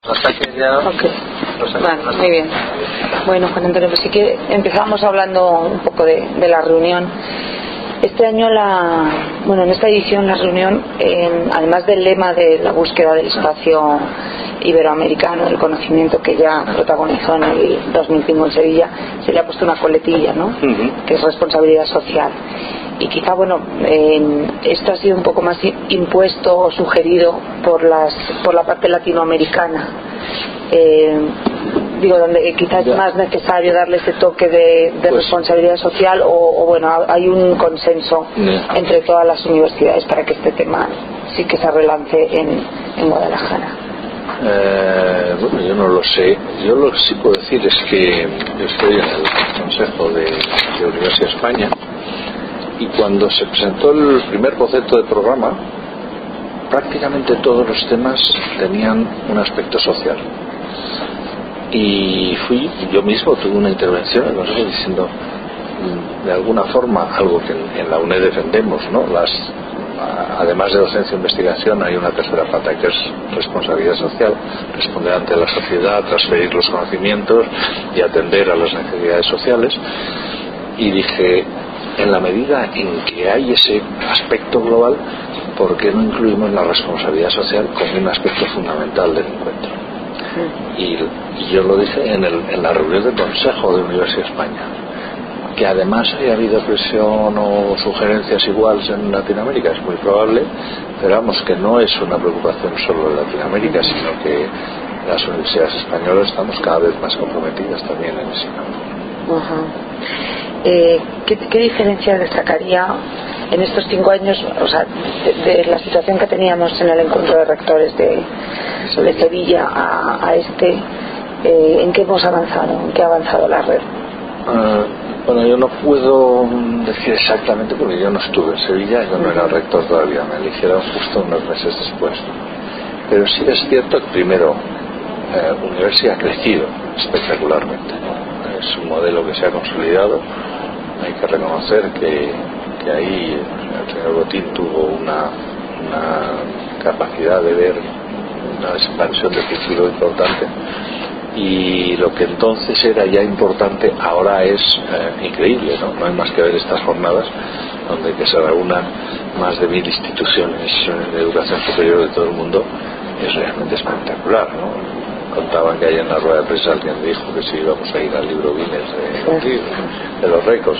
Hasta que ya... Okay. Vale, muy bien. Bueno, Juan Antonio, pues sí que empezamos hablando un poco de la reunión. Este año, en esta edición la reunión, además del lema de la búsqueda del espacio iberoamericano, del conocimiento que ya protagonizó en el 2005 en Sevilla, se le ha puesto una coletilla, ¿no? Que es responsabilidad social. Y quizá, esto ha sido un poco más impuesto o sugerido por la parte latinoamericana. Donde quizás es más necesario darle ese toque de responsabilidad social hay un consenso entre todas las universidades para que este tema sí que se relance en Guadalajara. Yo no lo sé. Yo lo que sí puedo decir es que yo estoy en el Consejo de Universidad España, y cuando se presentó el primer boceto de programa, prácticamente todos los temas tenían un aspecto social. Y yo mismo tuve una intervención en el Consejo diciendo, de alguna forma, algo que en la UNED defendemos, ¿no? Además de docencia e investigación, hay una tercera pata que es responsabilidad social, responder ante la sociedad, transferir los conocimientos y atender a las necesidades sociales. Y dije, en la medida en que hay ese aspecto global, ¿por qué no incluimos la responsabilidad social como un aspecto fundamental del encuentro? Y yo lo dije en la reunión del Consejo de Universidad España. Que además haya habido presión o sugerencias iguales en Latinoamérica es muy probable, pero vamos, que no es una preocupación solo de Latinoamérica, sino que las universidades españolas estamos cada vez más comprometidas también en ese campo. ¿Qué diferencia destacaría en estos 5 años, de la situación que teníamos en el encuentro de rectores de Sevilla a este? ¿En qué hemos avanzado? ¿En qué ha avanzado la red? Yo no puedo decir exactamente porque yo no estuve en Sevilla, yo no era rector todavía, me eligieron justo unos meses después. Pero sí es cierto que primero, Universidad ha crecido espectacularmente, ¿no? Es un modelo que se ha consolidado. Hay que reconocer que ahí el señor Botín tuvo una capacidad de ver una expansión de futuro importante. Y lo que entonces era ya importante ahora es increíble, ¿no? No hay más que ver estas jornadas donde que se reúnan más de 1000 instituciones de educación superior de todo el mundo. Es realmente espectacular, ¿no? Contaban que ahí en la rueda de prensa alguien dijo que sí íbamos a ir al libro Guinness de los récords.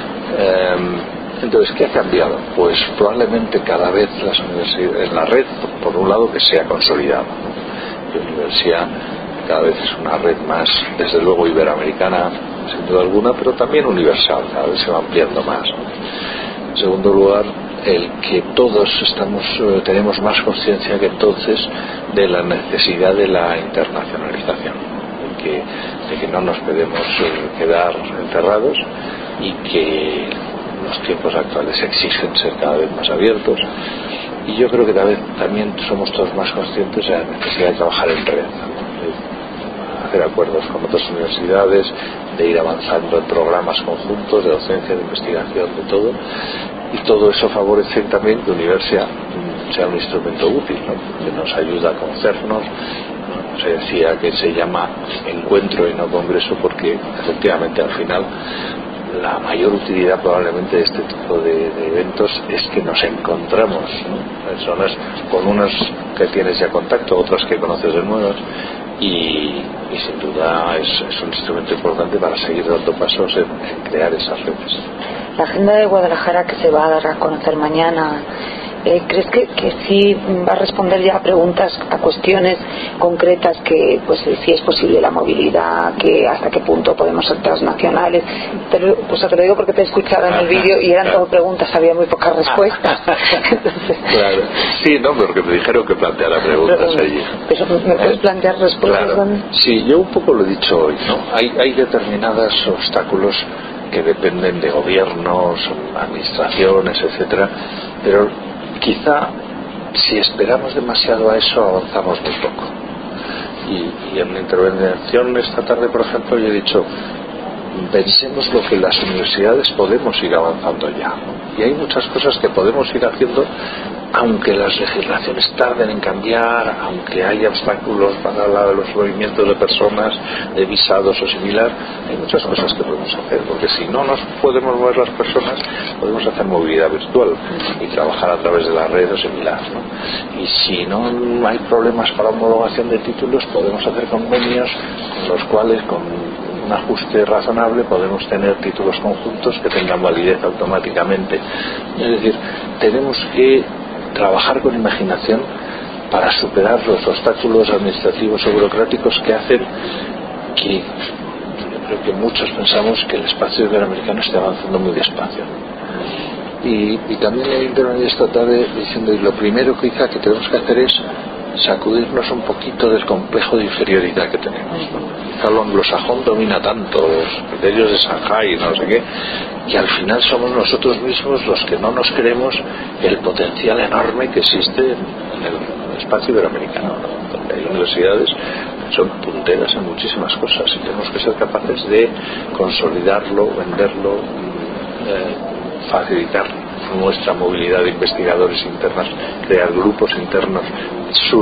Entonces, ¿qué ha cambiado? Pues probablemente cada vez las universidades, en la red, por un lado, que se ha consolidado, ¿no? La universidad cada vez es una red más, desde luego iberoamericana, sin duda alguna, pero también universal, cada vez se va ampliando más, ¿no? En segundo lugar, el que todos tenemos más conciencia que entonces de la necesidad de la internacionalización, de que no nos podemos quedar encerrados y que los tiempos actuales exigen ser cada vez más abiertos. Y yo creo que también somos todos más conscientes de la necesidad de trabajar en red, ¿no? Hacer acuerdos con otras universidades, de ir avanzando en programas conjuntos de docencia, de investigación, de todo. Y todo eso favorece también que la universidad sea un instrumento útil, ¿no? Que nos ayuda a conocernos. Se decía que se llama encuentro y no congreso porque efectivamente al final la mayor utilidad probablemente de este tipo de eventos es que nos encontramos, ¿no? Personas con unas que tienes ya contacto, otras que conoces de nuevas, y sin duda es un instrumento importante para seguir dando pasos en crear esas redes. La agenda de Guadalajara que se va a dar a conocer mañana, ¿crees que sí va a responder ya a preguntas, a cuestiones concretas, que pues si es posible la movilidad, que hasta qué punto podemos ser transnacionales? Te lo digo porque te he escuchado en el vídeo y eran todo preguntas, había muy pocas respuestas. Entonces, claro, sí, no, porque me dijeron que planteara preguntas allí. Pero ¿me puedes plantear respuestas? Claro. ¿Dónde? Sí, yo un poco lo he dicho hoy, ¿no? Hay determinados obstáculos que dependen de gobiernos, administraciones, etcétera, pero quizá si esperamos demasiado a eso avanzamos muy poco. Y en mi intervención esta tarde, por ejemplo, yo he dicho, pensemos lo que las universidades podemos ir avanzando ya, ¿no? Y hay muchas cosas que podemos ir haciendo aunque las legislaciones tarden en cambiar, aunque haya obstáculos para los movimientos de personas, de visados o similar, hay muchas cosas que podemos hacer, porque si no nos podemos mover las personas, podemos hacer movilidad virtual y trabajar a través de la red o similar, ¿no? Y si no hay problemas para homologación de títulos, podemos hacer convenios con los cuales, con un ajuste razonable, podemos tener títulos conjuntos que tengan validez automáticamente. Es decir, tenemos que trabajar con imaginación para superar los obstáculos administrativos o burocráticos que hacen que yo creo que muchos pensamos que el espacio iberoamericano está avanzando muy despacio. Y también he intervenido esta tarde diciendo, y lo primero quizá que tenemos que hacer es sacudirnos un poquito del complejo de inferioridad que tenemos, ¿no? Quizá lo anglosajón domina tanto, los criterios de Shanghái, no sé qué, y al final somos nosotros mismos los que no nos creemos el potencial enorme que existe en el espacio iberoamericano, ¿no? Donde hay universidades que son punteras en muchísimas cosas y tenemos que ser capaces de consolidarlo, venderlo, facilitar nuestra movilidad de investigadores internos, crear grupos internos sur,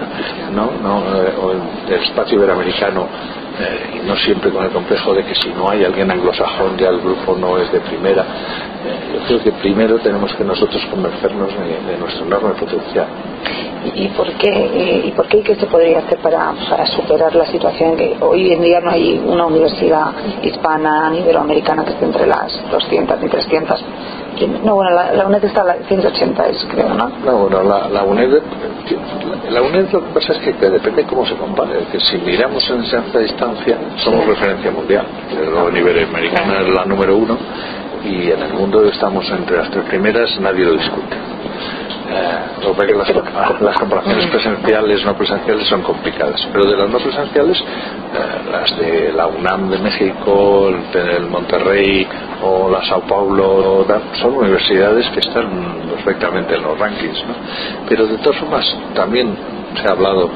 o el espacio iberoamericano, y no siempre con el complejo de que si no hay alguien anglosajón ya el grupo no es de primera. Yo creo que primero tenemos que nosotros convencernos de nuestro enorme potencial. ¿Y por qué qué se podría hacer para superar la situación que hoy en día no hay una universidad hispana ni iberoamericana que esté entre las 200 ni 300? No, bueno, la UNED está a la 180, creo, ¿no? No, bueno, la UNED lo que pasa es que depende cómo se compare, que si miramos en cierta distancia somos referencia mundial. La iberoamericana es la número 1 y en el mundo estamos entre las 3 primeras, nadie lo discute. Lo que las comparaciones presenciales no presenciales son complicadas, pero de las no presenciales, las de la UNAM de México, el Monterrey o la Sao Paulo, son universidades que están perfectamente en los rankings, ¿no? Pero de todas formas también se ha hablado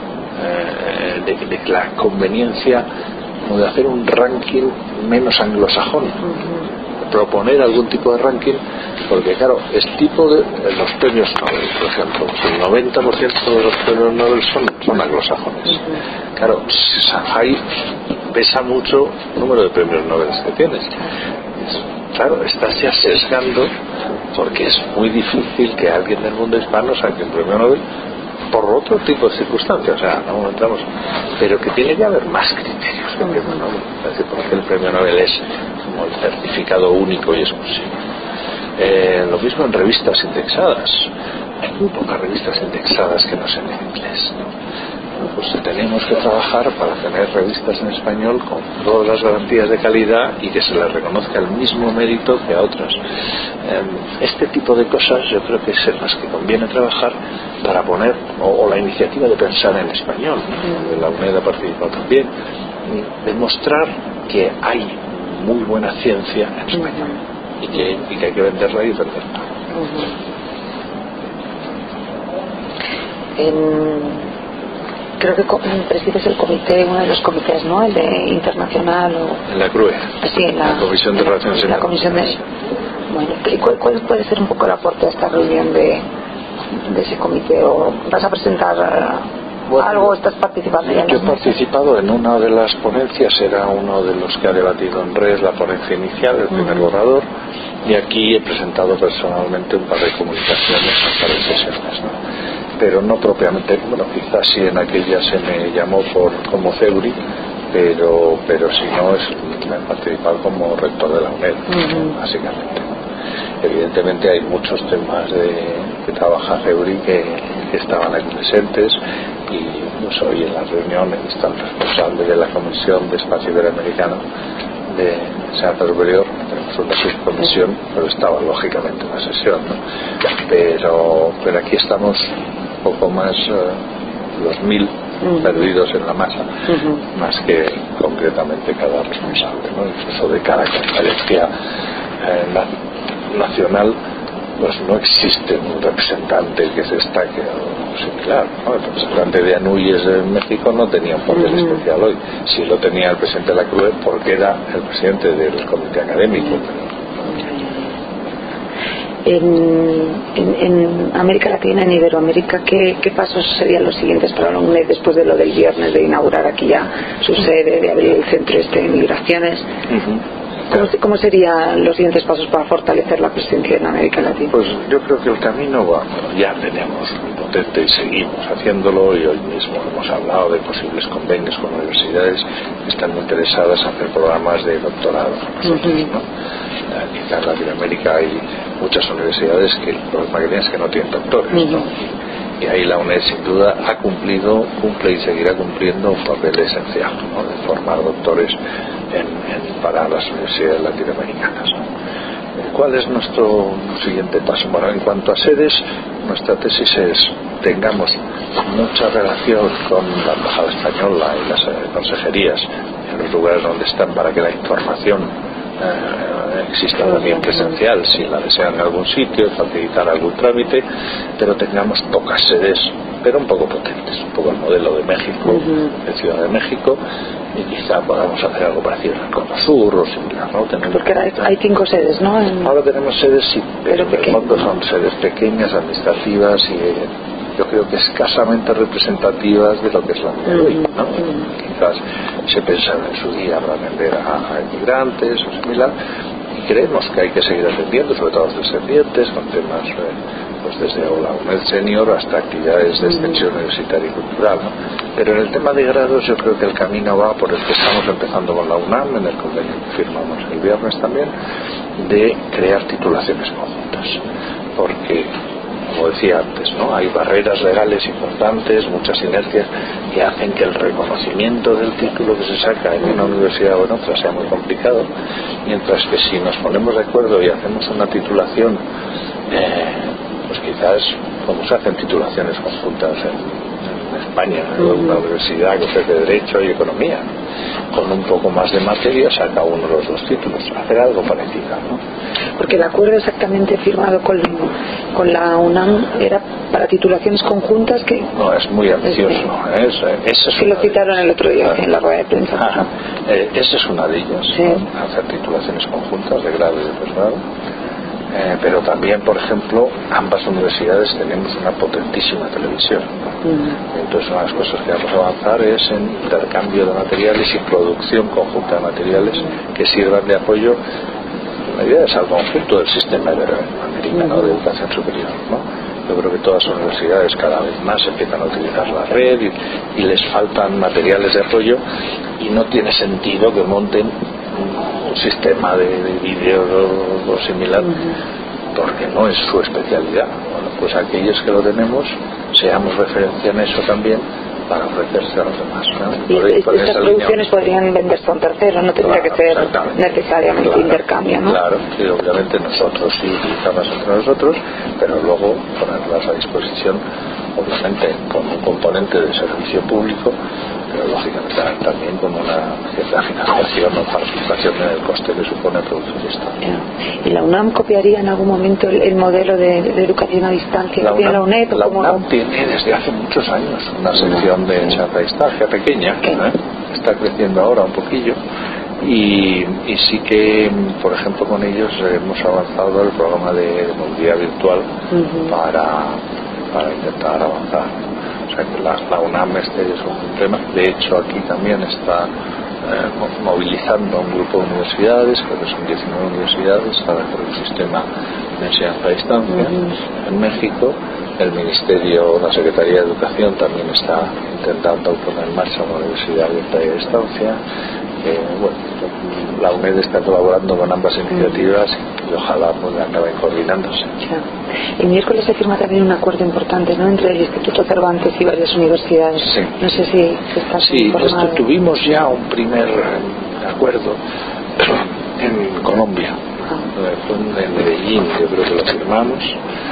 de la conveniencia de hacer un ranking menos anglosajón, proponer algún tipo de ranking, porque claro, el tipo de los premios Nobel, por ejemplo, el 90% de los premios Nobel son anglosajones. Claro, Shanghái pesa mucho el número de premios Nobel que tienes. Claro, estás ya sesgando, porque es muy difícil que alguien del mundo hispano saque un premio Nobel por otro tipo de circunstancias, o sea, no entramos, pero que tiene que haber más criterios que el premio Nobel, porque el premio Nobel es como el certificado único y exclusivo. Lo mismo en revistas indexadas, hay muy pocas revistas indexadas que no sean en inglés, ¿no? Pues tenemos que trabajar para tener revistas en español con todas las garantías de calidad y que se les reconozca el mismo mérito que a otras. Este tipo de cosas yo creo que es en las que conviene trabajar para poner, o la iniciativa de pensar en español, ¿no? La UNED ha participado también, y demostrar que hay muy buena ciencia en español y que hay que venderla y venderla. Creo que presides el comité, uno de los comités, ¿no? El de internacional o... En la CRUE. Sí, en la Comisión de Relaciones Internacionales. La comisión de... Bueno, ¿y cuál puede ser un poco el aporte a esta reunión de ese comité? ¿O vas a presentar algo? ¿Estás participando ya? Yo he participado en una de las ponencias, era uno de los que ha debatido en red la ponencia inicial, el primer borrador, y aquí he presentado personalmente un par de comunicaciones, un par de sesiones, ¿no? Pero no propiamente, bueno, quizás sí en aquella se me llamó como CEURI, pero si no, me he participado como rector de la UNED, básicamente. Evidentemente hay muchos temas que trabaja CEURI que estaban aquí presentes, y pues hoy en la reunión está el responsable de la Comisión de Espacio Iberoamericano de Senator Superior, tenemos una subcomisión, pero estaba lógicamente en la sesión, ¿no? Pero aquí estamos poco más los 1000 perdidos en la masa, más que concretamente cada responsable, ¿no? Incluso de cada conferencia nacional, pues no existe un representante que se destaque o similar, ¿no? El representante de Anuyes en México no tenía un papel especial hoy, sí lo tenía el presidente de la CRUE porque era el presidente del comité académico. En América Latina, en Iberoamérica, ¿qué pasos serían los siguientes para la UNED después de lo del viernes de inaugurar aquí ya su sede, de abrir el centro de migraciones? ¿Cómo serían los siguientes pasos para fortalecer la presencia en América Latina? Pues yo creo que el camino ya tenemos muy potente y seguimos haciéndolo, y hoy mismo hemos hablado de posibles convenios con universidades que están interesadas en hacer programas de doctorado. Nosotros, ¿no? Quizá en Latinoamérica hay muchas universidades que el problema que tienen es que no tienen doctores, ¿no? Y ahí la UNED sin duda cumple y seguirá cumpliendo un papel esencial, ¿no? De formar doctores para las universidades latinoamericanas, ¿no? ¿Cuál es nuestro siguiente paso? Bueno, en cuanto a sedes, nuestra tesis es: tengamos mucha relación con la Embajada Española y las consejerías en los lugares donde están, para que la información exista también presencial, si la desean en algún sitio, facilitar algún trámite, pero tengamos pocas sedes, pero un poco potentes, un poco el modelo de México, de Ciudad de México, y quizá podamos hacer algo parecido en el Cono Sur o similar, ¿no? Porque hay 5 sedes, ¿no? Ahora tenemos sedes, sí, pero en el fondo son sedes pequeñas, administrativas, y yo creo que escasamente representativas de lo que es la UNED hoy, ¿no? Quizás se pensaron en su día para atender a inmigrantes o similar, y creemos que hay que seguir atendiendo, sobre todo a los descendientes, con temas pues desde la UNED Senior hasta actividades de extensión universitaria y cultural, ¿no? Pero en el tema de grados yo creo que el camino va por el que estamos empezando con la UNAM, en el convenio que firmamos el viernes también, de crear titulaciones conjuntas, porque, como decía antes, ¿no? Hay barreras legales importantes, muchas inercias que hacen que el reconocimiento del título que se saca en una universidad o en otra sea muy complicado, mientras que si nos ponemos de acuerdo y hacemos una titulación, pues quizás, como se hacen titulaciones conjuntas en España, en una universidad que ofrece Derecho y Economía, con un poco más de materia saca uno de los 2 títulos, hacer algo parecido, ¿no? Porque el acuerdo exactamente firmado con la UNAM era para titulaciones conjuntas que... No, es muy ambicioso. Que lo citaron el otro día en la rueda de prensa. Esa es una de ellas, sí. ¿No? Hacer titulaciones conjuntas de grado y de posgrado. Pero también, por ejemplo, ambas universidades tenemos una potentísima televisión, ¿no? Entonces una de las cosas que vamos a avanzar es en intercambio de materiales y producción conjunta de materiales que sirvan de apoyo. La idea es al conjunto del sistema iberoamericano de educación superior, ¿no? Yo creo que todas las universidades cada vez más empiezan a utilizar la red y les faltan materiales de apoyo, y no tiene sentido que monten un sistema de vídeo o similar, porque no es su especialidad. Bueno, pues aquellos que lo tenemos, seamos referencia en eso también, para ofrecerse a los demás, ¿no? Y estas producciones podrían venderse a un tercero, no tendría que ser necesariamente intercambio, ¿no? Claro, y obviamente nosotros sí utilizamos entre nosotros, pero luego ponerlas a disposición, obviamente con un componente de servicio público, pero lógicamente también con una cierta financiación o participación en el coste que supone producir esto. ¿Y la UNAM copiaría en algún momento el modelo de educación a distancia que tiene la UNED? La UNAM tiene desde hace muchos años una sección de enseñanza a distancia pequeña, está creciendo ahora un poquillo, y sí que, por ejemplo, con ellos hemos avanzado el programa de movilidad virtual para intentar avanzar. O sea que la UNAM es un tema. De hecho, aquí también está movilizando un grupo de universidades, creo que son 19 universidades, para hacer un sistema de enseñanza a distancia. En México, el Ministerio, la Secretaría de Educación también está intentando poner en marcha una universidad abierta y a distancia. La UNED está colaborando con ambas iniciativas y ojalá pues acaben coordinándose. El miércoles se firma también un acuerdo importante, ¿no?, entre el Instituto Cervantes y varias universidades. Sí. No sé si estás informado. Sí, tuvimos ya un primer acuerdo en Colombia, en Medellín, yo creo que lo firmamos,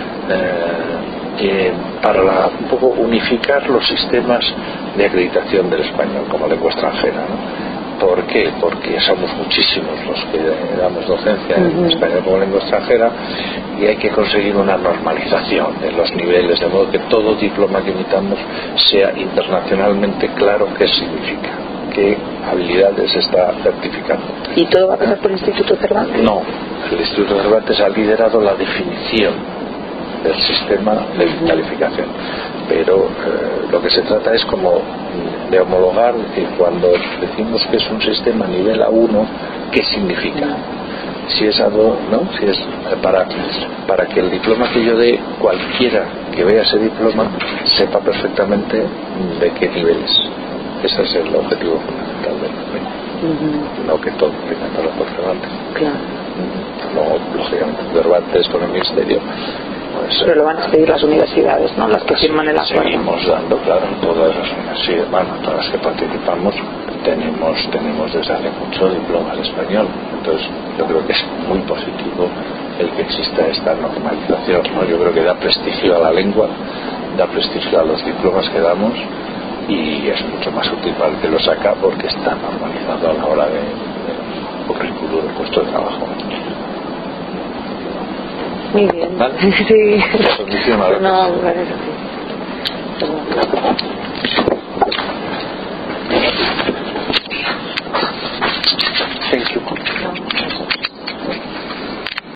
para un poco unificar los sistemas de acreditación del español como lengua extranjera, ¿no? ¿Por qué? Porque somos muchísimos los que damos docencia en español como lengua extranjera, y hay que conseguir una normalización de los niveles, de modo que todo diploma que emitamos sea internacionalmente claro qué significa, qué habilidades se está certificando. ¿Y todo va a pasar por el Instituto Cervantes? No, el Instituto Cervantes ha liderado la definición del sistema de calificación, pero lo que se trata es como de homologar, es decir, cuando decimos que es un sistema nivel A1, ¿qué significa? Si es A2, ¿no? Si es para que el diploma que yo dé, cualquiera que vea ese diploma sepa perfectamente de qué nivel es. Ese es el objetivo fundamental del convenio. No que todo tenga que pasar por Cervantes. Claro. No, lógicamente, Cervantes con el Ministerio. Pues, pero lo van a pedir las universidades, ¿no? Las que firman el acuerdo. Seguimos dando, claro, todas las universidades, bueno, todas las que participamos tenemos desde hace mucho diploma de español. Entonces yo creo que es muy positivo el que exista esta normalización, ¿no? Yo creo que da prestigio a la lengua, da prestigio a los diplomas que damos, y es mucho más útil para el que lo saca porque está normalizado a la hora de currículum del puesto de trabajo. Muy bien. ¿Vale? Sí. No, No, me parece así.